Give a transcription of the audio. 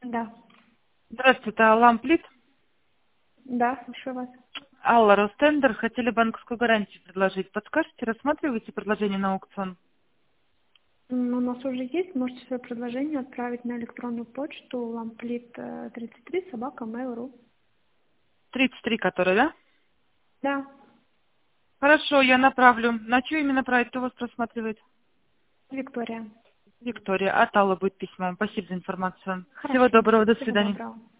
Да. Здравствуйте, это Ламплит. Да, слушаю вас. Алла, Ростендер. Хотели банковскую гарантию предложить. Подскажете, рассматриваете предложение на аукцион? У нас уже есть. Можете свое предложение отправить на электронную почту lamplit33@mail.ru. 33, который, да? Да. Хорошо, я направлю. На что именно направить? Кто вас просматривает? Виктория. Виктория. От Аллы будет письмо. Спасибо за информацию. Всего Хорошо. доброго, до Всего свидания. доброго.